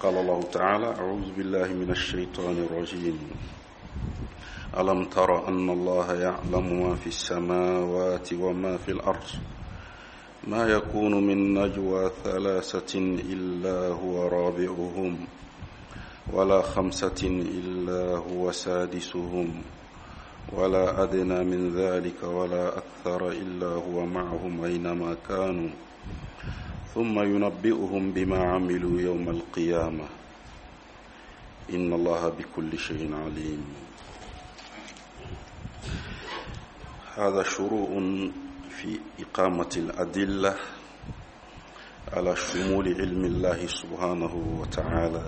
قال الله تعالى: أعوذ بالله من الشيطان الرجيم. ألم تر أن الله يعلم ما في السماوات وما في الأرض ما يكون من نجوى ثلاثة إلا هو رابعهم ولا خمسة إلا هو سادسهم ولا أدنى من ذلك ولا أكثر إلا هو معهم أينما كانوا ثم ينبئهم بما عملوا يوم القيامة إن الله بكل شيء عليم. هذا شروع في إقامة الأدلة على شمول علم الله سبحانه وتعالى.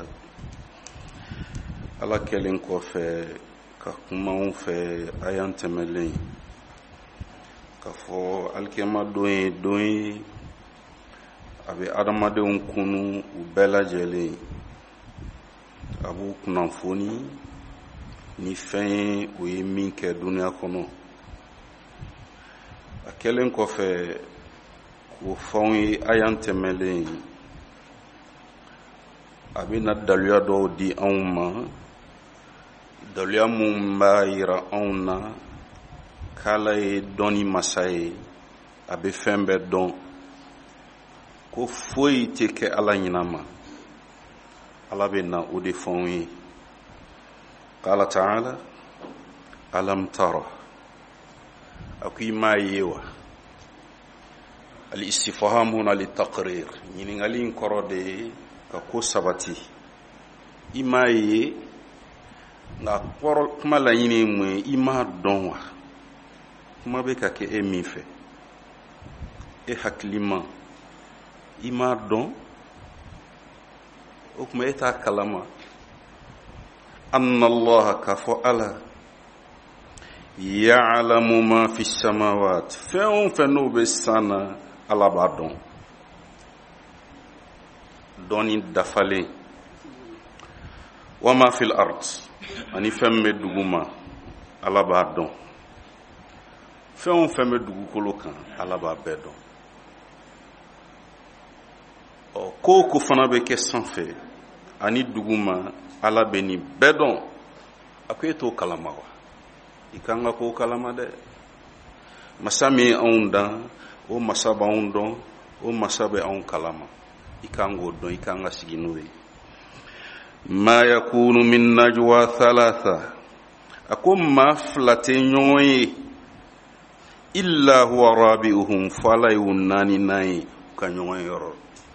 على كلمة في كما في آيان تملين كفو الكلمة دوين abe adamadenw kunu u bɛɛ lajɛlen a b'u kunnafoni ni fɛn ye o ye min kɛ duniya kɔnɔ. A kɛlen kɔfɛ k'o fɛnw ye a y'an tɛmɛlen a bɛna daluya dɔw di anw ma, daluya mun b'a yira anw na k'Ala ye dɔnni masa ye, a bɛ fɛn bɛɛ dɔn, ko foyi tɛ kɛ Ala ɲinama. Ala bɛ na o de fɛnw ye. Qala ta'ala: alam tara, a ko i m'a ye wa? Al-istifham huna litaqrir, ɲininkali in kɔrɔ de ye ka ko sabati. I m'a ye, nka kuma laɲini ye mun ye? I m'a dɔn wa? Kuma bɛ ka kɛ e min fɛ, e hakilima i m'a dɔn, o kuma e t'a kalama. Anna Allah, k'a fɔ Ala, ya'lamu ma fi samawat, fɛn o fɛn n'o bɛ san na Ala b'a dɔn, dɔnni dafalen. Wa ma fil ard, ani fɛn bɛ duguma Ala b'a dɔn, fɛn o fɛn bɛ dugukolo kan Ala b'a bɛɛ dɔn. Ko ko fana bɛ kɛ sanfɛ ani duguma Ala bɛ nin bɛɛ dɔn. A ko e t'o kalama wa? I kan ka k'o kalama dɛ. Masa min anw dan, o masa b'anw dɔn, o masa bɛ anw kalama. I kan k'o dɔn, i kan ka sigi n'o ye. Ma yakunu min najwa thalatha, a ko maa fila tɛ ɲɔgɔn ye illa huwa rabi'uhum, fo Ala y'u naani ye u ka ɲɔgɔn yɔrɔ.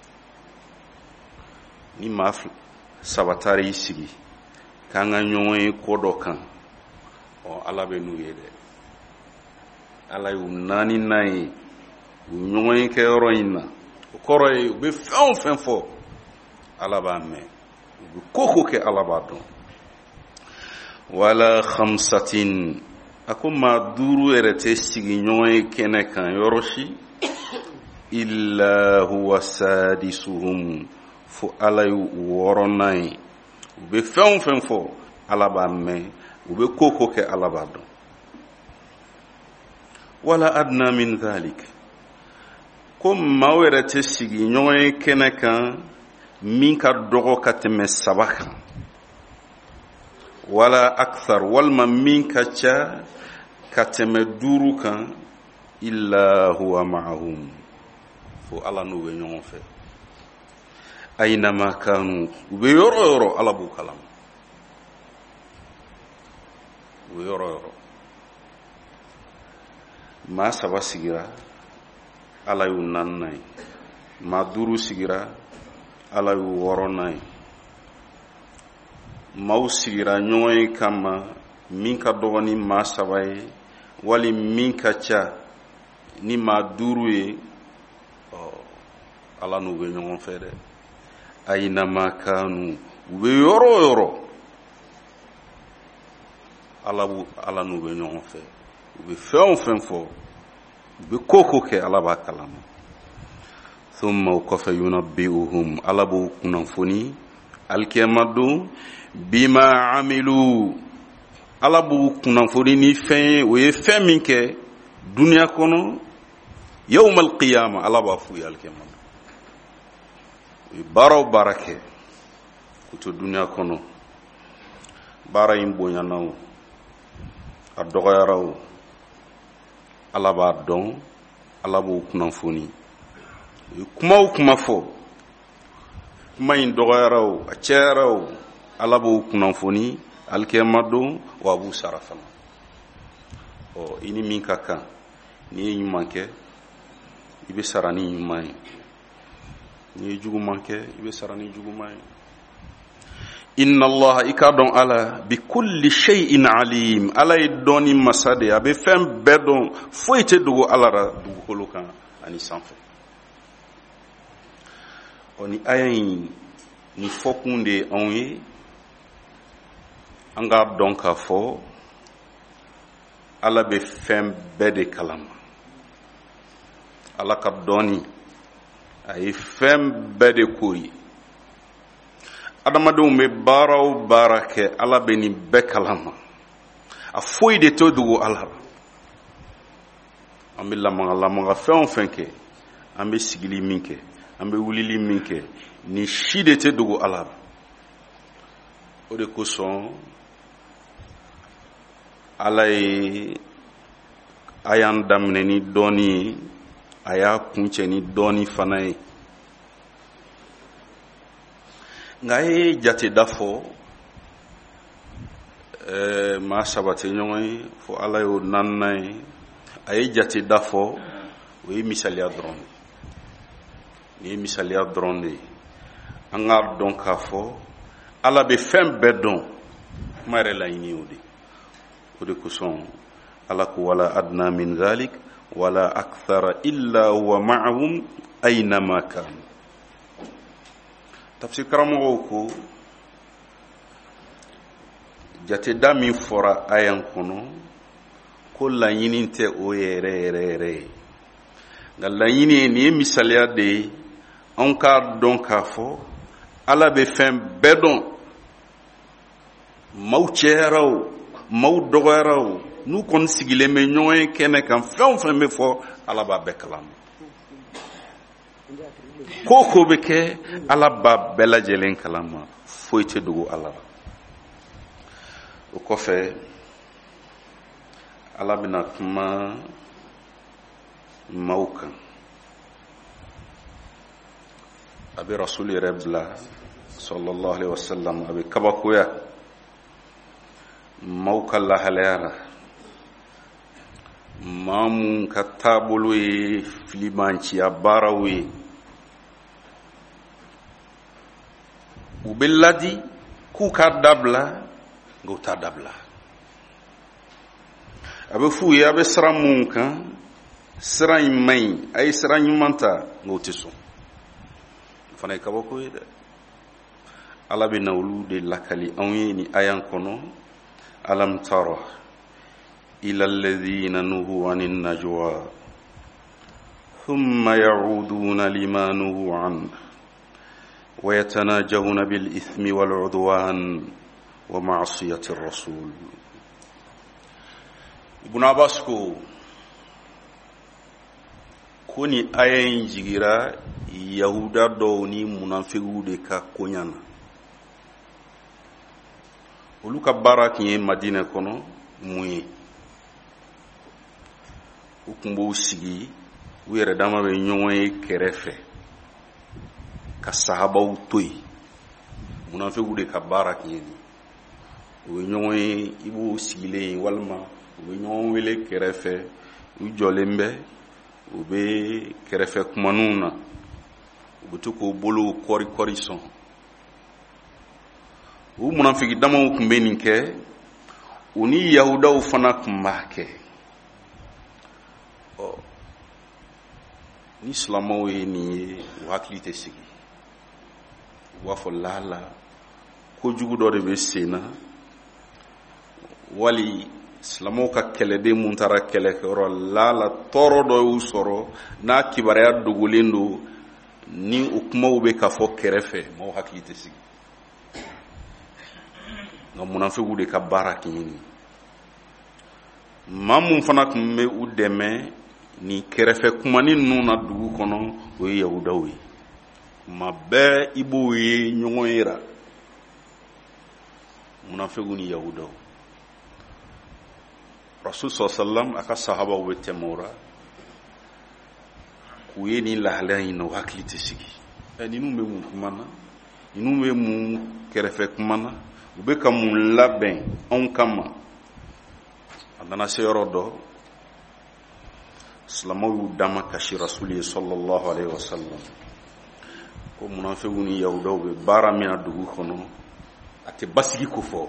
Ni maa saba taara i sigi k'an ka ɲɔgɔn ye ko dɔ kan, Ala bɛ n'u ye dɛ. Ala y'u naani ye u ɲɔgɔn ye kɛ yɔrɔ in na. O kɔrɔ ye u bɛ fɛn o fɛn fɔ Ala b'a mɛn, u bɛ ko ko kɛ Ala b'a dɔn. Wala khamsatin, a ko maa duuru yɛrɛ tɛ sigi ɲɔgɔn ye kɛnɛ kan yɔrɔ si illa huwa sadisuhum, fo Ala y'u wɔɔrɔnan ye. U bɛ fɛn o fɛn fɔ Ala b'a mɛn, u bɛ ko ko kɛ Ala b'a dɔn. Wala adna min dhalik, ko maaw yɛrɛ tɛ sigi ɲɔgɔn ye kɛnɛ kan min ka dɔgɔ ka tɛmɛ saba kan. Wala akthar, walima min ka ca ka tɛmɛ duuru kan illa huwa ma'ahum, fo Ala n'u bɛ ɲɔgɔn fɛ. Aynama kanu, u bɛ yɔrɔ o yɔrɔ Ala b'u kalama. U bɛ yɔrɔ o yɔrɔ. Maa saba sigira, Ala y'u naaninan ye. Maa duuru sigira, Ala y'u wɔɔrɔnan ye. Maaw sigira ɲɔgɔn ye kama min ka dɔgɔ ni maa saba ye, wali min ka ca ni maa duuru ye, Ala n'u bɛ ɲɔgɔn fɛ dɛ. Aynama kanu, u bɛ yɔrɔ o yɔrɔ Ala n'u bɛ ɲɔgɔn fɛ. U bɛ fɛn o fɛn fɔ, u bɛ ko ko kɛ Ala b'a kalama. Thumma, o kɔfɛ, yunabbi'uhum, Ala b'u kunnafoni alikiyama don, bima amilu, Ala b'u kunnafoni ni fɛn ye, o ye fɛn min kɛ duniya kɔnɔ, yawmal qiyama Ala b'a f'u ye alikiyama. Baara o baara kɛ to dunya kono bara in bonyana o a dɔgɔyara o Ala b'a dɔn Ala b'o kunnafoni kuma o kuma fɔ kuma in dɔgɔyara o a cɛyara o Ala b'o kunnafoni alikiyama don wa a b'u sara fana i ni min ka kan n'i ye ɲuman kɛ i bɛ sara ni ɲuman ye n'i ye juguman kɛ i bɛ sara ni juguman ye inna Allah i ka dɔn Ala bi kulli shay'in alim Ala ye dɔnni masa de a bɛ fɛn bɛɛ dɔn foyi tɛ dogo Ala ra dugukolo kan ani sanfɛ ni aya in ni fɔkun de ye anw ye an k'a dɔn k'a fɔ Ala bɛ fɛn bɛɛ de kalama Ala ka dɔnni a ye fɛn bɛɛ de kori adamadenw bɛ baara o baara kɛ Ala bɛ nin bɛɛ kalama a foyi de tɛ dogo Ala la an bɛ lamaga fɛn o fɛn kɛ an bɛ sigili min kɛ an bɛ wulili min kɛ ni si de tɛ dogo Ala la o de kosɔn Ala ye a y'an daminɛ ni dɔnni ye a y'a kuncɛ ni dɔnni fana ye nka a ye jateda fɔ maa saba tɛ ɲɔgɔn ye fo Ala y'o naaninan ye a ye jateda fɔ o ye misaliya dɔrɔn de nin ye misaliya dɔrɔn de ye an k'a dɔn k'a fɔ Ala bɛ fɛn bɛɛ dɔn kuma yɛrɛ laɲini o de o de kosɔn Ala ko wala adna min zalik wala akthara illa huwa ma'ahum aynama kanu tafsir karamɔgɔw ko jateda min fɔra ayan kɔnɔ ko laɲini tɛ o yɛrɛ ye nka laɲini ye nin ye misaliya de ye anw k'a dɔn k'a fɔ Ala bɛ fɛn bɛɛ dɔn maaw cɛyara o maaw dɔgɔyara o n'u kɔni sigilen bɛ ɲɔgɔn ye kɛnɛ kan fɛn o fɛn bɛ fɔ Ala b'a bɛɛ kalama ko o ko bɛ kɛ Ala b'a bɛɛ lajɛlen kalama foyi tɛ dogo Ala la o kɔfɛ Ala bɛna kuma maaw kan a bɛ Rasul yɛrɛ bila sallallahu alaihi wasallam a bɛ kabakoya maaw ka lahalaya la maa mun ka taabolo ye filimanciya baaraw ye u bɛ ladi k'u k'a dabila nka u t'a dabila a bɛ f'u ye a bɛ sira mun kan sira in man ɲi a ye sira ɲuman ta nka u tɛ sɔn o fana ye kabako ye dɛ Ala bɛ na olu de lakali anw ye ni ayan kɔnɔ alam tara ila alladhina nuhu anin najwa thumma ya'uduna lima nuhu an wa yatanajawna bil ithmi wal udwan wa ma'siyati ar-rasul Ibn Abbas ko ni ayan jigira yahuda dɔw ni munafiqu de ka koɲana olu ka baara tun ye Madina kɔnɔ mun ye u tun b'u sigi u yɛrɛ dama bɛ ɲɔgɔn ye kɛrɛfɛ ka sahabaw to yen munafiqu de ka baara tun ye nin u bɛ ɲɔgɔn ye i b'u sigilen walima u bɛ ɲɔgɔn wele kɛrɛfɛ u jɔlen bɛ u bɛ kɛrɛfɛ kumaninw na u bɛ to k'u bolo kɔri sɔn u munafiki damaw tun bɛ nin kɛ u ni yahudaw fana tun b'a kɛ ni silamɛw ye nin ye u hakili tɛ sigi u b'a fɔ lala kojugu dɔ de bɛ sen na wali silamɛw ka kɛlɛden mun taara kɛlɛkɛyɔrɔ lala tɔɔrɔ dɔ y'u sɔrɔ n'a kibaruya dogolen don ni o kumaw bɛ ka fɔ kɛrɛfɛ maaw hakili tɛ sigi nka munafiqu de ka baara kɛ nin maa mun fana tun bɛ u dɛmɛ ni kɛrɛfɛ kumani ninnu na dugu kɔnɔ o ye yahudaw ye kuma bɛɛ i b'o ye ɲɔgɔn yera munafiqu ni yahudaw rasul sallallahu aka sahaba be temora ku yeni lahlayn no hakliti sigi ni nu be mun kumana inu be mun kerefe kumana ube ka mun labɛn on kama adana se yɔrɔ dɔ silamɛw y'u dama kasi rasuli sallallahu alaihi wasallam ko munafiqu ni yahudaw be baara min na dugu kɔnɔ a tɛ basigi ko fɔ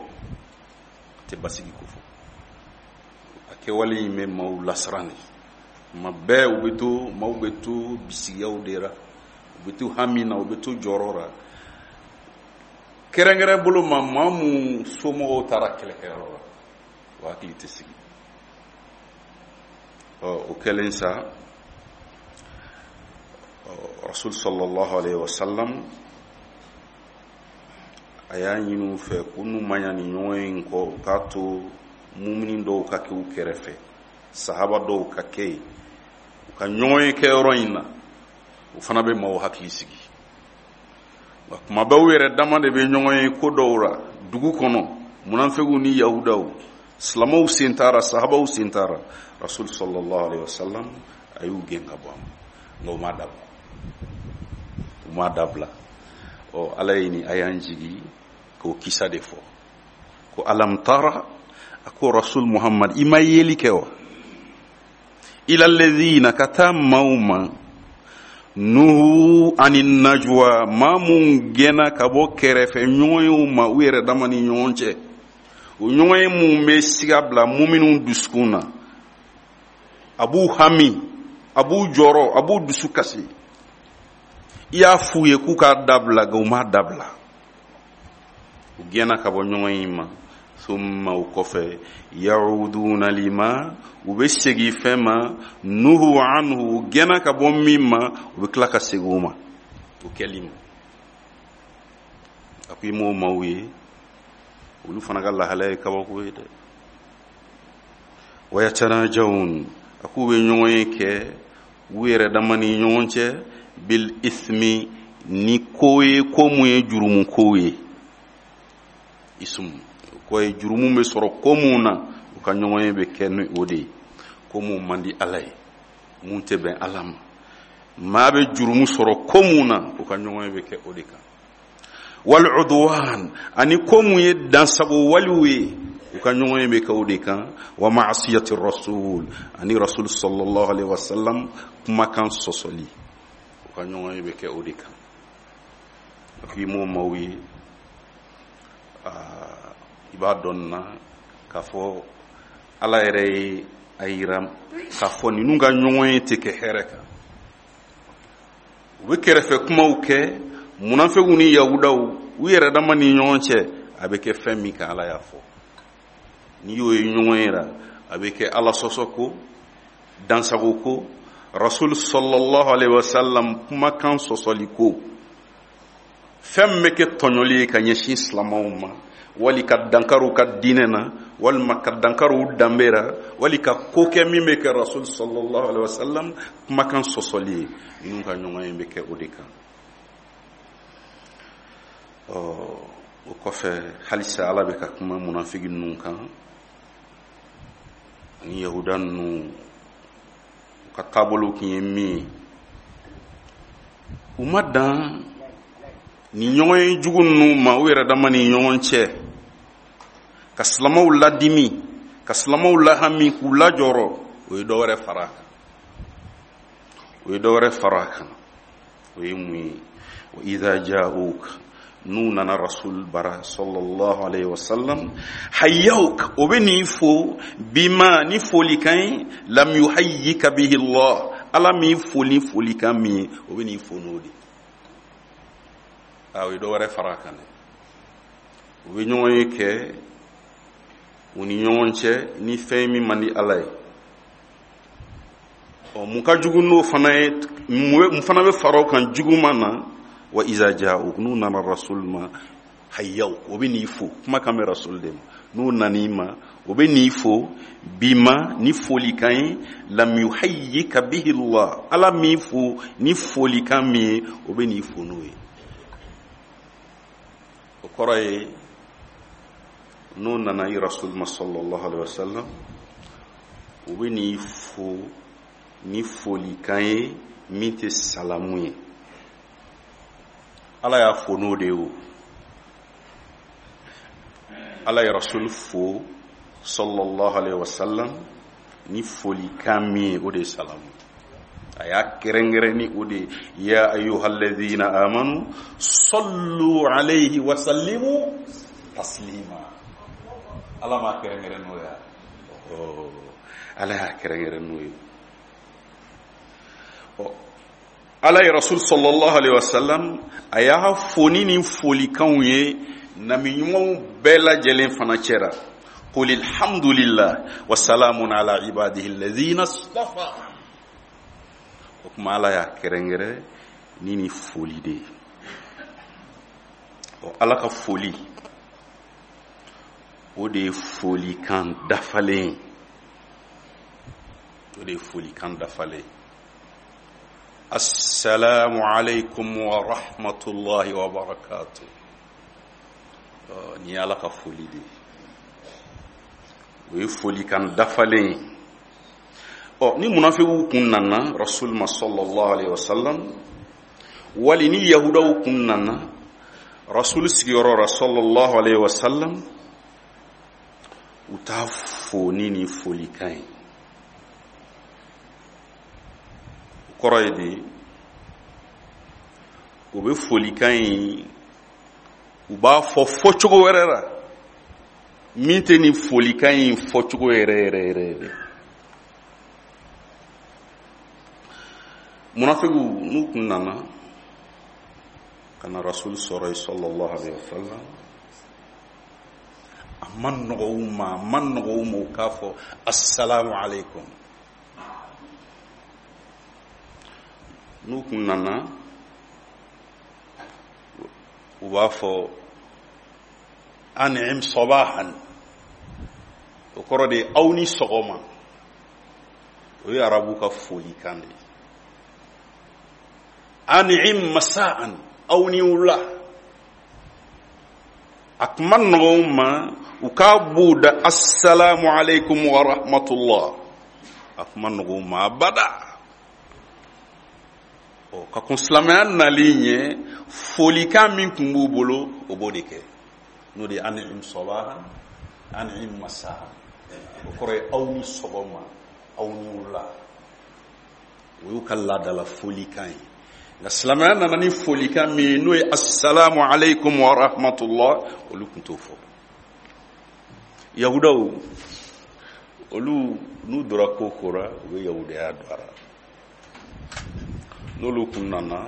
a kɛwale in bɛ maaw lasirani ma bɛɛ u bɛ to maaw bɛ to bisigiyaw de ra u bɛ to hami na u bɛ to jɔyɔrɔ ra kɛrɛnkɛrɛn bolo ma maa mun somɔgɔw taara kɛlɛkɛyɔrɔ la o hakili tɛ sigi o kɛlen sa rasul sallallahu alaihi wasallam a y'a ɲini u fɛ ko n'u ma ɲa ni ɲɔgɔn in kɔ u k'a to mumini dɔw ka kɛ u kɛrɛfɛ sahaba dɔw ka kɛ yen u ka ɲɔgɔn ye kɛ yɔrɔ in na u fana bɛ maaw hakili sigi kuma bɛɛ u yɛrɛ dama de bɛ ɲɔgɔn ye ko dɔw ra dugu kɔnɔ munafiqu ni yahudaw silamɛw sen taara sahabaw sen taara rasul sallallahu alaihi wasallam a y'u gɛn ka bɔ a ma nka u ma dabila ala ye ni a y'an jigi k'o kisa de fɔ ko alam tara a ko rasul muhammad i ma yeli kɛ wa ila alladhina ka taa maaw ma nuhu ani najwa maa mun gɛnna ka bɔ kɛrɛfɛ ɲɔgɔnyew ma u yɛrɛ dama ni ɲɔgɔn cɛ o ɲɔgɔn ye mun bɛ siga bila muminun dusukun na a b'u hami a b'u jɔrɔ a b'u dusu kasi i y'a f'u ye k'u k'a dabila nka u m'a dabila u gɛnna ka bɔ ɲɔgɔn in ma thumma u kɔfɛ ya'uduna lima u bɛ segin fɛn ma nuhu anhu u gɛnna ka bɔ min ma u bɛ tila ka segin o ma o kɛli ma a ko i m'o maaw ye olu fana ka lahala ye kabako ye dɛ wa yatanajawun a k'u bɛ ɲɔgɔn ye kɛ u yɛrɛ dama ni ɲɔgɔn cɛ bil ismi ni ko ye ko mun ye jurumu ko ye ismu ko ye jurumu bɛ sɔrɔ ko mun na u ka ɲɔgɔn ye bɛ kɛ ni o de ye ko mun man di ala ye mun tɛ bɛn ala ma maa bɛ jurumu sɔrɔ ko mun na u ka ɲɔgɔn ye bɛ kɛ o de kan wal udwan ani ko mun ye dansago waliw ye u ka ɲɔgɔn ye bɛ kɛ o de kan wa ma'asiyati rasul ani rasul sallallahu alaihi wasallam kumakan sɔsɔli u ka ɲɔgɔn ye bɛ kɛ o de kan a ko i m'o maaw ye i b'a dɔn na k'a fɔ ala yɛrɛ ye a yira k'a fɔ ninnu ka ɲɔgɔn ye tɛ kɛ hɛrɛ kan u bɛ kɛrɛfɛ kumaw kɛ munafiqu ni yahudaw u yɛrɛ dama ni ɲɔgɔn cɛ a bɛ kɛ fɛn min kan ala y'a fɔ n'i y'o ye ɲɔgɔn ye ra a bɛ kɛ ala sɔsɔ ko dansago ko rasul sallallahu alaihi wasallam kumakan sɔsɔli ko fɛn bɛ kɛ tɔɲɔli ye ka ɲɛsin silamɛw ma wali ka dankaru ka diinɛ na walima ka dankaru danbe ra wali ka ko kɛ min bɛ kɛ rasul sallallahu alaihi wasallam kumakan sɔsɔli ye ninnu ka ɲɔgɔn ye bɛ kɛ o de kan o kɔfɛ halisa ala bɛ ka kuma munafigi ninnu kan ani yahuda ninnu ka taabolo kun ye min ye u ma dan ni ɲɔgɔn ye jugu ninnu ma u yɛrɛ dama ni ɲɔgɔn cɛ ka silamɛw ladimi ka silamɛw lahami k'u lajɔrɔ o ye dɔwɛrɛ fara kan o ye mun ye wa idha ja'uka n'u nana rasul bara sallallahu alaihi wasallam hayyuk o bɛ nin fo bima ni folikan ye lam yuhayyika bihi Allah ala min folikan min ye o bɛ nin fo n'o de o ye dɔ wɛrɛ fara kan dɛ u bɛ ɲɔgɔn ye kɛ u ni ɲɔgɔn cɛ ni fɛn min man di ala ye mun ka jugu n'o fana ye mun fana bɛ fara o kan juguman na wa iza ja'u n'u nana rasul ma hayyaw o bɛ n'i fo kuma kan bɛ rasul de ma n'u nan'i ma o bɛ n'i fo bima ni folikan ye lam yuhayyika bihi Allah ala min fo ni folikan min ye o bɛ n'i fo n'o ye o kɔrɔ ye n'o nana i rasul ma sallallahu alaihi wasallam u bɛ n'i fo ni folikan ye min tɛ salamu ye. Ala y'a fo n'o de ye o. Ala ye rasul fo sallallahu alaihi wasallam ni folikan min ye o de ye salamu. A y'a kɛrɛnkɛrɛn ni o de ye ya ayyuhalladhina amanu sallu alayhi wa sallimu taslima. Ala m'a kɛrɛnkɛrɛn n'o ye. Ala y'a kɛrɛnkɛrɛn n'o ye. Ala ye rasul sallallahu alaihi wasallam a y'a foni ni folikanw ye nabi ɲumanw bɛɛ lajɛlen fana cɛra. Qul alhamdulillah wa salamun ala ibadihi alladhina istafa. O kuma Ala y'a kɛrɛnkɛrɛn ni foli de ye. Ala ka foli o de ye folikan dafalen. O de ye folikan dafalen. Assalamu alaikum wa rahmatullahi wa barakatuh. Ni Ala ka foli de. O ye folikan dafalen. Ni munafiqu kun nana rasul ma sallallahu alaihi wasallam wali ni yahudaw kun nana rasul sigiyɔrɔ sallallahu alaihi wasallam u t'a foni ni folikan ye. Kɔrɔ ye de u bɛ folikan ye u b'a fɔ fɔcogo wɛrɛ la min tɛ ni folikan ye fɔcogo yɛrɛ. Munafiqu n'u kun nana kana rasul sɔrɔ ye sallallahu alaihi wasallam a man nɔgɔ u ma u k'a fɔ assalamu alaikum. N'u kun nana u b'a fɔ an'im sabahan. O kɔrɔ de aw ni sɔgɔma. O ye arabu ka folikan de ye. An'im masa'an aw ni wula. A kun ma nɔgɔ u ma u k'a buɗe assalamu alaikum wa rahmatullah. A kun ma nɔgɔ u ma abada. Ka kun silamɛya nalen ɲɛ folikan min kun b'u bolo o b'o de kɛ. N'o de ye an'im sabahan an'im masa'an. O kɔrɔ ye aw ni sɔgɔma aw ni wula. O y'u ka laadala folikan ye. Nka silamɛya nana ni folikan min ye n'o ye assalamu alaikum wa rahmatullah olu kun t'o fɔ. Yahudaw olu n'u dora ko kora u bɛ yahudiya don a la. N'olu kun nana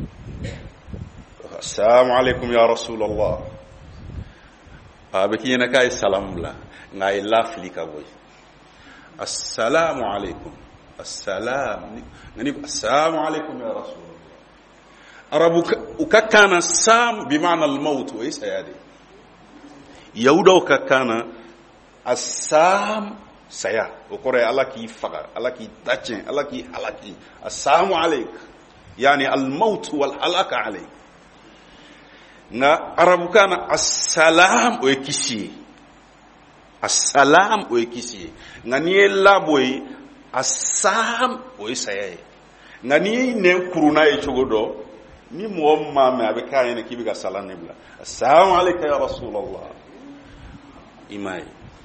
assalamu alaikum ya rasulallah a bɛ k'i ɲɛna k'a ye salamu bila nka a ye lafili ka bɔ yen. Assalamu alaikum assalamu alaikum ya rasulallah. Arabu ka kana sam bi ma'na al-maut wa saya de. Yahudaw ka kana assam saya o kɔrɔ ye Ala k'i faga Ala k'i dacɛn Ala k'i halaki. Assalamu alaik yani al-maut wal halaka alaik. Nga arabu kana assalam o ye kisi ye. Assalam o ye kisi ye. Nga ni ye labo ye assam o ye saya ye. Nga ni ye nɛn kuruna ye cogo dɔ ni mɔgɔ ma mɛ a bɛ k'a ɲɛna k'i bɛ ka salam ne bila. Assalamu alayka ya rasulallah. I m'a ye.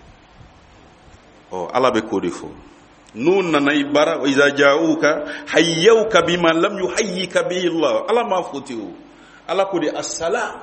Ala bɛ k'o de fɔ. N'u nana i bara wa iza ja'uka hayyuka bima lam yuhayyika bihi Allah. Ala m'a fɔ ten o. Ala ko de assalam.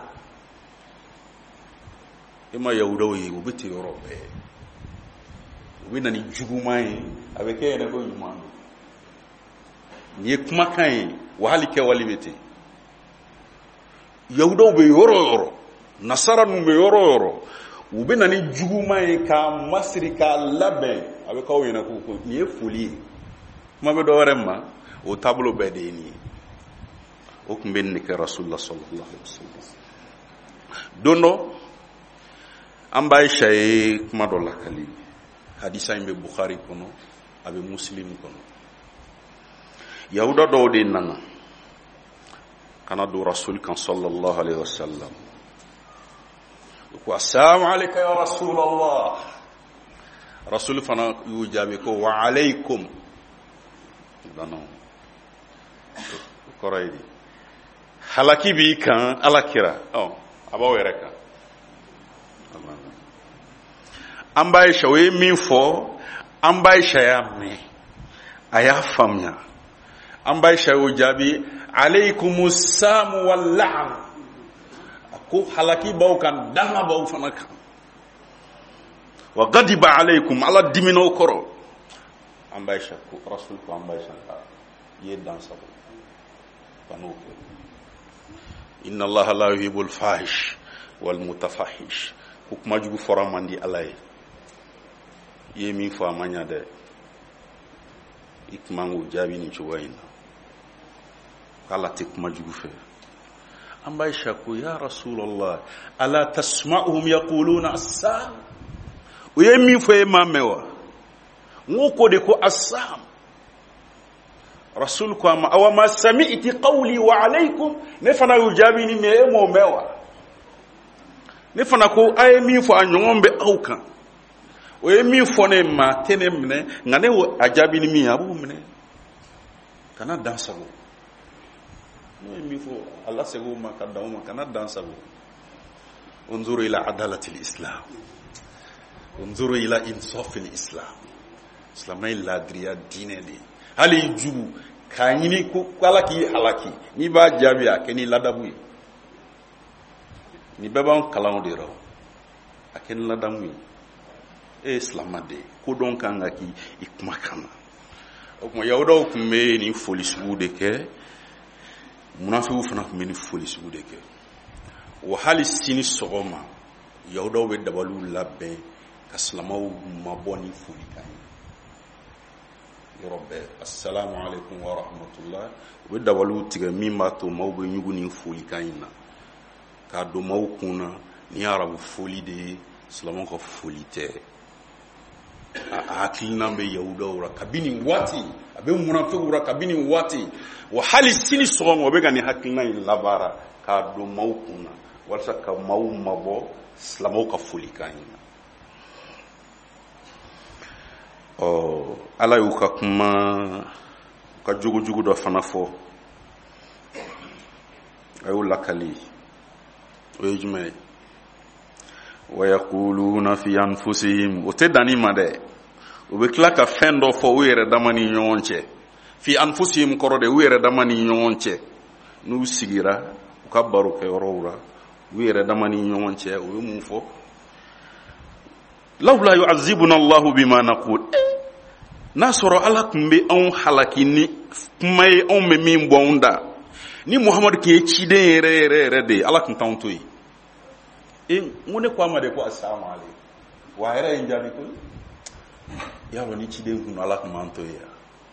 I ma yahudaw ye u bɛ ten yɔrɔ bɛɛ. U bɛ na ni juguman ye a bɛ kɛ ɲɛna ko ɲuman don. Nin ye kumakan ye wa hali kɛwale bɛ ten. Yahudaw bɛ yɔrɔ o yɔrɔ nasara ninnu bɛ yɔrɔ o yɔrɔ u bɛ na ni juguman ye k'a masiri k'a labɛn a bɛ k'aw ɲɛna ko nin ye foli ye kuma bɛ dɔ wɛrɛ ma o taabolo bɛɛ de ye nin ye. O tun bɛ nin de kɛ rasulullah sallallahu alaihi wasallam. Don dɔ an b'a Aisha ye kuma dɔ lakali hadisa in bɛ Bukhari kɔnɔ a bɛ Muslim kɔnɔ. Yahuda dɔw de nana kana don rasul kan sallallahu alaihi wasallam. U ko assalamu alayka ya rasulullah. Rasul fana yu jaabi ko wa alaykum. Dano koraydi halaki bi kan alakira abaw yere kan an b'a ye o ye min fɔ an b'a ye y'a mɛn a y'a faamuya. an b'a ye o jaabi alaykumus samu wal la'n. ko halaki b'aw kan danga b'aw fana kan. wa ghadiba alaykum ala dimino kɔrɔ. an b'a ye ko rasul ko an b'a ye ka ye dansa kanu kɛ. inna allaha la yuhibbul fahish wal mutafahish. ko kuma jugu fɔra man di ala ye. ye min fɔ a man ɲa dɛ. i kuma k'o jaabi nin cogoya in na. k'ala tɛ kuma jugu fɛ. an b'a ye ko ya rasulallah ala tasma'uhum yaquluna assam. o ye min fɔ e ma mɛn wa. n ko de ko assam. rasul ko a ma awa ma sami'ti qawli wa alaykum. ne fana y'o jaabi ni mɛ e m'o mɛn wa. ne fana ko a ye min fɔ a ɲɔgɔn bɛ aw kan. o ye min fɔ ne ma tɛ ne minɛ nka ne a jaabi ni min a b'o minɛ. kana dansago. n'o ye min fɔ ala sego ma ka dan o ma kana dansago. unzuru ila adalatil islam. unzuru ila insafil islam. silamɛ ye laadiriya diinɛ de ye. hali jugu k'a ɲini ko ala k'i halaki n'i b'a jaabi a kɛ ni ladamu ye. ni bɛɛ b'an kalanw de rɔ a kɛ ni ladamu ye. e ye silamɛ de ye ko dɔn kan ka k'i kuma kan na. o tuma yahudaw tun bɛ nin foli sugu de kɛ. munafikiw fana tun bɛ nin foli sugu de kɛ. wa hali sini sɔgɔma yahudaw bɛ dabaliw labɛn ka silamɛw mabɔ ni foli kan ye. yɔrɔ bɛɛ assalamu alaikum wa rahmatullah. u bɛ dabaliw tigɛ min b'a to maaw bɛ ɲugu ni foli kan in na. k'a don maaw kun na ni arabu foli de ye silamɛw ka foli tɛ. a hakilina bɛ yahudaw la kabini waati. a bɛ munafikiw la kabini waati. wa hali sini sɔgɔma o bɛ ka nin hakilina in labaara k'a don maaw kun na walasa ka maaw mabɔ silamɛw ka foli kan in na. ala y'u ka kuma ka jugujugu dɔ fana fɔ. a y'u lakali. o ye jumɛn ye. wa yaquluna fi anfusihim. o tɛ danni ma dɛ. o bɛ tila ka fɛn dɔ fɔ u yɛrɛ dama ni ɲɔgɔn cɛ. fi anfusihim kɔrɔ de u yɛrɛ dama ni ɲɔgɔn cɛ. n'u sigira u ka baro kɛ yɔrɔw la u yɛrɛ dama ni ɲɔgɔn cɛ u ye mun fɔ. lawla yu'azzibuna allahu bima naqul. n'a sɔrɔ ala tun bɛ anw halaki ni kuma ye anw bɛ min bɔ anw da. ni muhamadu tun ye ciden yɛrɛ yɛrɛ yɛrɛ de ye ala tun t'anw to yen. n ko ne ko a ma de ko assalamu alaikum. wa a yɛrɛ ye n jaabi ko y'a dɔn ni ciden kun ala tun b'an to yen.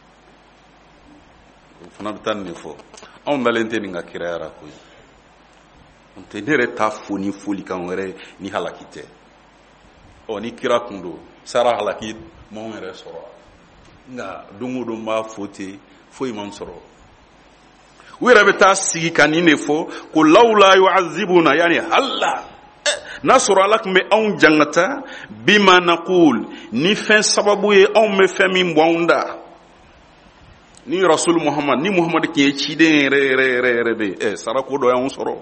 o fana bɛ taa nin de fɔ. anw dalen tɛ nin ka kirayara koyi. n tɛ ne yɛrɛ ta fo ni foli kan wɛrɛ ni halaki tɛ. ni kira kun don sara halaki m'anw yɛrɛ sɔrɔ. nka don o don b'a fo ten foyi man sɔrɔ. u yɛrɛ bɛ taa sigi ka nin de fɔ ko lawla yu'azzibuna yani halla. n'a sɔrɔ ala tun bɛ anw jangata bima naqul ni fɛn sababu ye anw bɛ fɛn min bɔ anw da. ni rasul muhammad ni muhammad tun ye ciden yɛrɛ de ye sara ko dɔ y'anw sɔrɔ.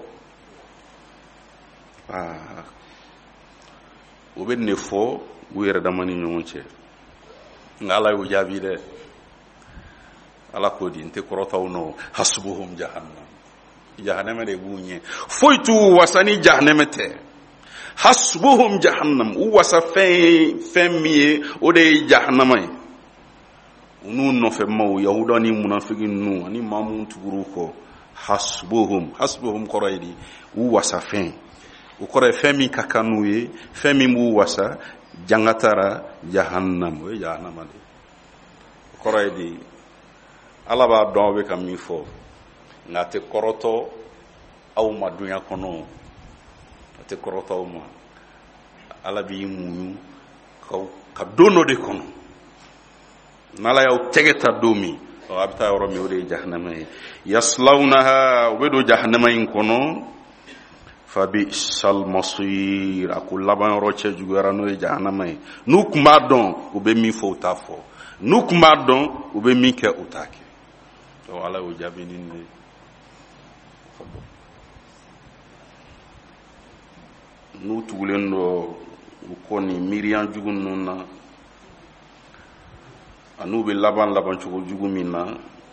o bɛ nin de fɔ u yɛrɛ dama ni ɲɔgɔn cɛ. nka ala y'o jaabi dɛ. ala ko di n tɛ kɔrɔtaw nɔ hasbuhum jahannam. jahannama de b'u ɲɛ. foyi t'u wasa ni jahannama tɛ. hasbuhum jahannam. u wasa fɛn min ye o de ye jahannama ye. u n'u nɔfɛmaw yahuda ni munafiki ninnu ani maa minnu tugur'u kɔ. hasbuhum kɔrɔ ye di u wasa fɛn. o kɔrɔ ye fɛn min ka kan n'u ye fɛn min b'u wasa jangatara jahannam. o ye jahannama de. o kɔrɔ ye di ala b'a dɔn aw bɛ ka min fɔ nka a tɛ kɔrɔtɔ aw ma dunya kɔnɔ. a tɛ kɔrɔtɔ aw ma. ala b'i muɲu ka don dɔ de kɔnɔ. n'ala y'aw tɛgɛ ta don min a bɛ taa yɔrɔ min o de ye jahannama ye. yaslawnaha u bɛ don jahannama in kɔnɔ. fabisal masir aku laban yɔrɔ cɛ juguyara n'o ye jahanama ye n'u kun b'a dɔn u bɛ min fɔ u t'a fɔ n'u kun b'a dɔn u bɛ min kɛ u t'a kɛ donc ala y'o jaabi ni ne n'u tugulen dɔ u kɔ ni miiriya jugu ninnu na an'u bɛ laban cogo jugu min na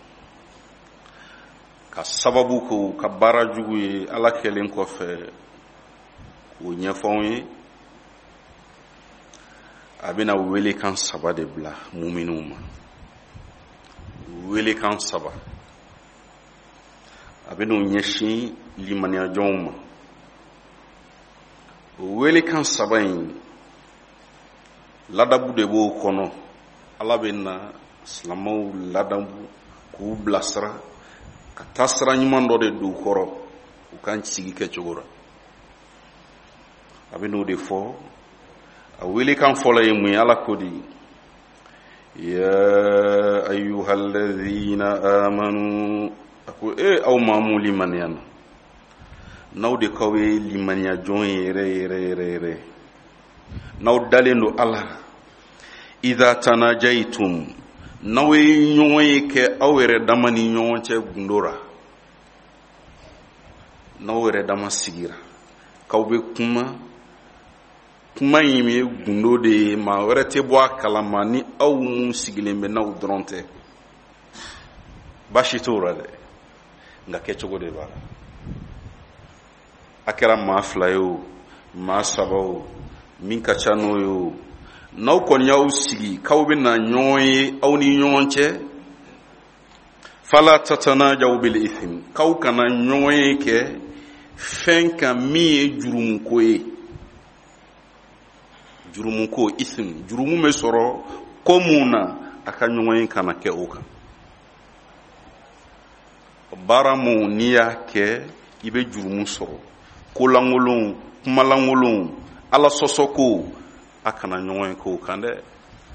ka sababu k'u ka baara jugu ye ala kɛlen kɔfɛ k'o ɲɛfɔw ye a bɛna welekan 3 de bila muminunw ma welekan 3 a bɛna o ɲɛsin limaniyajɔnw ma o welekan 3 in ladabu de b'o kɔnɔ ala bɛna silamɛw ladabu k'u bilasira ka taa sira ɲuman dɔ de don u kɔrɔ u kan sigi kɛcogo la a bɛ n'o de fɔ a welekan fɔlɔ ye mun ye ala ko di ya ayyuhalladhina amanu a ko aw maa mun limaniya na n'aw de k'aw ye limaniya jɔn ye yɛrɛ n'aw dalen don ala la idha tanajaytum n'aw ye ɲɔgɔn ye kɛ aw yɛrɛ dama ni ɲɔgɔn cɛ gundo ra n'aw yɛrɛ dama sigira k'aw bɛ kuma in ye gundo de ye maa wɛrɛ tɛ bɔ a kalama ni aw mun sigilen bɛ n'aw dɔrɔn tɛ baasi t'o la dɛ nka kɛcogo de b'a la a kɛra maa 2 ye o maa 3 o min ka ca n'o ye o n'aw kɔni y'aw sigi k'aw bɛna ɲɔgɔn ye aw ni ɲɔgɔn cɛ fala tatanajaw bil ithim k'aw kana ɲɔgɔn ye kɛ fɛn kan min ye jurumuko ye jurumuko ism jurumu bɛ sɔrɔ ko mun na a ka ɲɔgɔn ye kana kɛ o kan baara mun n'i y'a kɛ i bɛ jurumu sɔrɔ kolankolon kumalankolon ala sɔsɔko a kana ɲɔgɔn ye k'o kan dɛ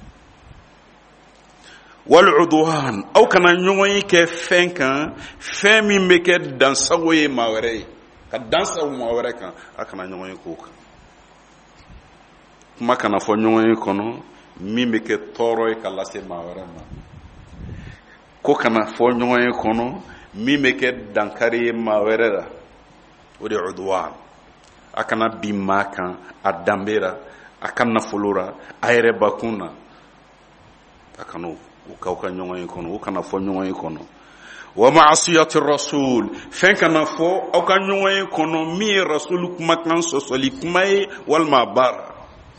wal'udwan aw kana ɲɔgɔn ye kɛ fɛn kan fɛn min bɛ kɛ dansago ye maa wɛrɛ ye ka dansago maa wɛrɛ kan a kana ɲɔgɔn ye k'o kan kuma kana fɔ ɲɔgɔn ye kɔnɔ min bɛ kɛ tɔɔrɔ ye ka lase maa wɛrɛ ma ko kana fɔ ɲɔgɔn ye kɔnɔ min bɛ kɛ dankari ye maa wɛrɛ la o de ye udwan a kana bin maa kan a danbe la a ka nafolo la a yɛrɛ bakun na a kana o k'aw ka ɲɔgɔn ye kɔnɔ o kana fɔ ɲɔgɔn ye kɔnɔ wa ma'asiyati rasul fɛn kana fɔ aw ka ɲɔgɔn ye kɔnɔ min ye rasul kumakan sɔsɔli kuma ye walima baara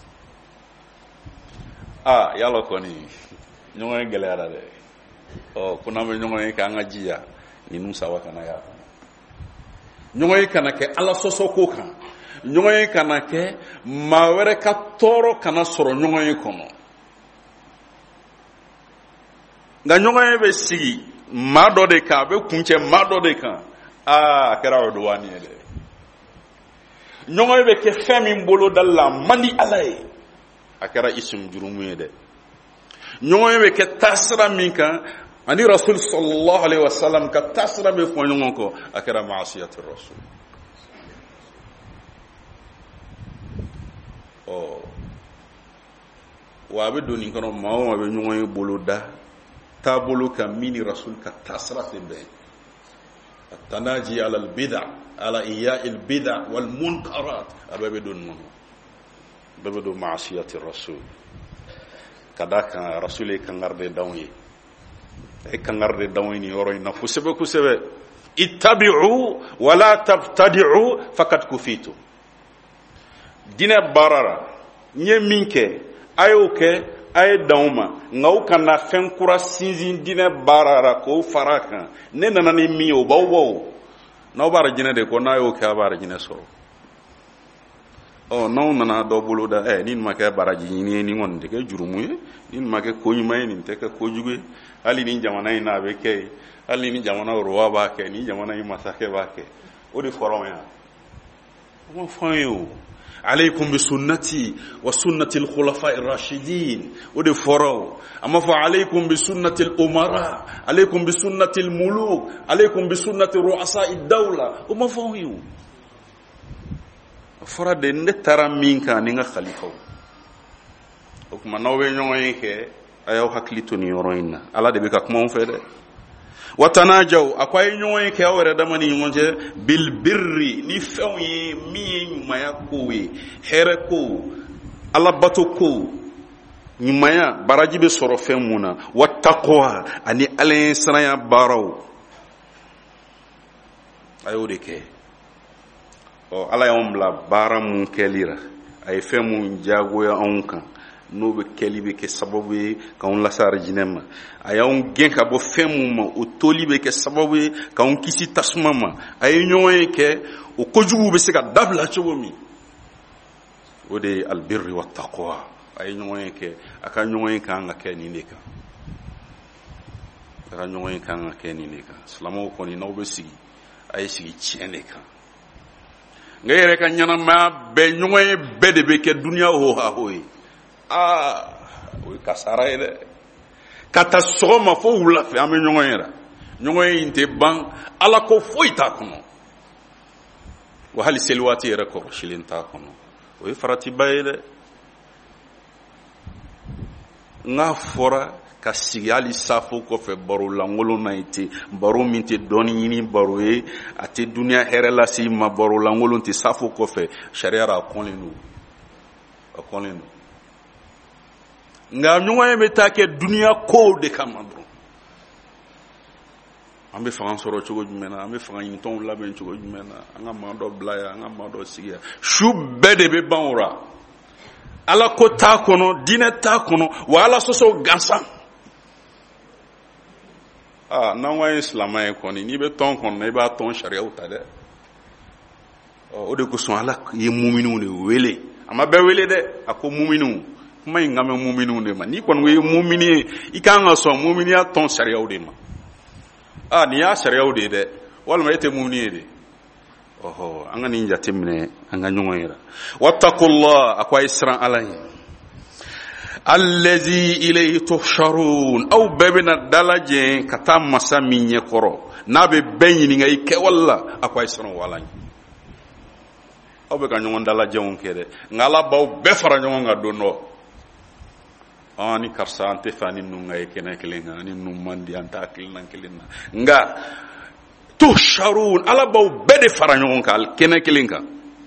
yala kɔni ɲɔgɔn ye gɛlɛyara dɛ ko n'an bɛ ɲɔgɔn ye k'an ka jija ninnu 3 kana y'a kɔnɔ ɲɔgɔn ye kana kɛ ala sɔsɔko kan ɲɔgɔn ye kana kɛ maa wɛrɛ ka tɔɔrɔ kana sɔrɔ ɲɔgɔn ye kɔnɔ nka ɲɔgɔn ye bɛ sigi maa dɔ de kan a bɛ kuncɛ maa dɔ de kan a kɛra udwani ye dɛ ɲɔgɔn ye bɛ kɛ fɛn min bolo da la man di ala ye a kɛra ism jurumu ye dɛ ɲɔgɔn ye bɛ kɛ taasira min kan ani rasul sallallahu alaihi wasallam ka taasira bɛ fɔ ɲɔgɔn kɔ a kɛra ma'asiyati rasul wa a bɛ don nin kɔnɔ maa o maa bɛ ɲɔgɔn ye bolo da taabolo kan min ni rasul ka taasira tɛ bɛn atanaji ala albida ala iya albida wal munkarat a bɛɛ bɛ don nin kɔnɔ bɛɛ bɛ don ma'asiyati rasul ka da kan rasul ye kangaride danw ye a ye kangaride danw ye nin yɔrɔ in na kosɛbɛ kosɛbɛ ittabi'u wala tabtadi'u faqad kufitu dinɛ baara la n ye min kɛ a y'o kɛ a ye dan o ma nka o kana fɛn kura sinsin dinɛ baara la k'o fara a kan ne nana ni min ye o b'aw bɔ o n'aw b'a rajinɛ de ko n'a y'o kɛ a b'a rajinɛ sɔrɔ n'aw nana dɔ bolo da nin ma kɛ baraji ɲini ye nin kɔni tɛ kɛ jurumu ye nin ma kɛ ko ɲuman ye nin tɛ kɛ ko jugu ye hali ni jamana in na a bɛ kɛ ye hali ni jamana rɔba b'a kɛ ni jamana in masakɛ b'a kɛ o de fɔra anw ye o ma fɔ an ye o عليكم بسنتي وسنة الخلفاء الراشدين ودي فراو أما فعليكم بسنة الأمراء عليكم بسنة الملوك عليكم بسنة رؤساء الدولة وما فهموا fora de ne tara min kan ni nga khalifaw o kuma nawe ñoy ke ayaw hakli to ni yoroina ala de be ka kuma on fe de watanajaw akwai ñoy ke awre da mani ngonje bil birri ni fewyi mi maya ko we here ko ala bato ko ni maya baraji be soro femuna wattaqwa ani alen sanaya baraw ayo de ke o ala yomla baram kelira ay femu jago ya onka no be kelibe ke sababu ka on la sar jinema ay on genka bo femu ma o tolibe ke sababu ka on kisi tasmama ay nyoy ke o kojubu be sika dabla chobomi o de al birri wat taqwa ay nyoy ke aka nyoy ka nga ke ni neka aka nyoy ka nga ke ni neka salamo ko ni no be sigi ay sigi cheneka ngere ka nyana ma be nyoy be de be ke dunya ho ha hoyi o kasara ide kata soma fo wula fe am nyoy ra nyoy inte ban ala ko foita kono wa hal selwati ra ko shilin ta kono o farati bayde nga fora ka sigali safo ko fe baro langolo naiti baro minti doni yini baro e ate dunia herela si ma baro langolo nti safo ko fe sharia ra konlenu nga nyuwa meta ke dunia ko de kamandro ambe fangan soro chogo jumena ambe fangan yin ton laben chogo jumena anga mando blaya anga mando sigia shu bede be banura ala ko ta kono dine ta kono wala soso gansan na wa islamay koni ni be ton kon ne ba ton sharia utade o de ko son ala ye mu'minu ne wele ama be wele de ako mu'minu kuma ngame mu'minu ne ma ni kon we mu'mini ikanga so mu'mini ya ton sharia ude ma ni ya sharia ude de wala ma ete mu'mini de oho anga ninja timne anga nyongoyira wattaqullah akwa isra alay allazi ilayhi tuhsharun aw babina dalaje kata masaminye koro nabe benyini ngai ke walla akwa isra walany aw be ka nyongon dalaje on kede ngala baw be fara nyongon nga dono ani karsa ante fani nu ngai kena kelenga ni nu mandi anta kelna kelina nga tuhsharun ala baw bede faranyon kal kene kelinka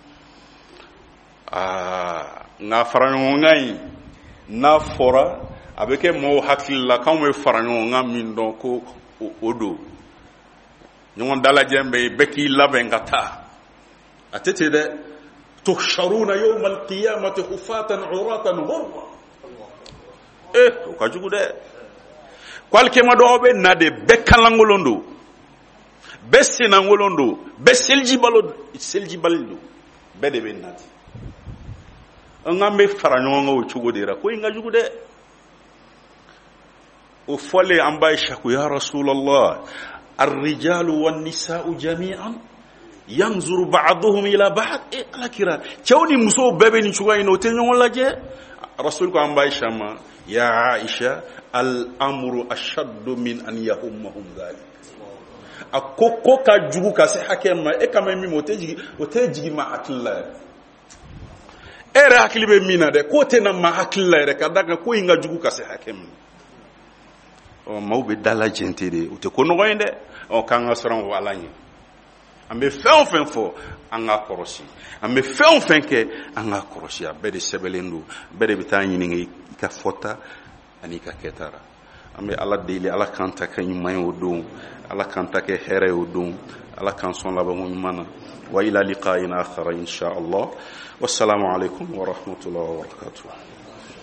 nga faranyon ngai na fora abeke mo hakilla kan we faranyon nga min don ko odo nyon dala jembe beki laben gata atete de tuhsharuna yawm alqiyamati khufatan uratan ghurra o kajugu de kwalke madobe nade bekalangolondo besina ngolondo selji ballo bede benati ngambe faranyo ngo chugodera ko inga jugude o fole ambaye shaku ya rasulullah ar-rijalu wan-nisa'u jami'an yanzuru ba'dhum ila ba'd alakira chawni muso bebe ni chugaino tenyo laje rasul ko ambaye shama ya aisha al-amru ashaddu min an yahummahum dhalik akoko ka jugu ka se hakema e kama mi motejigi ma akilla era akilibe mina de ko te na ma akilla re ka daga ko inga jugu ka se hakem o mawbe dala gente de o te ko no goyende o kanga soron walani ambe fen fo anga korosi ambe fen ke anga korosi abede sebelendu bede bitani ni ka fota ani ka ketara ambe ala deli ala kanta kan mayo do ala kanta ke here o do ala kan son la ba mo mana wa ila liqa'in akhar insha Allah wassalamu alaikum wa rahmatullahi wa barakatuh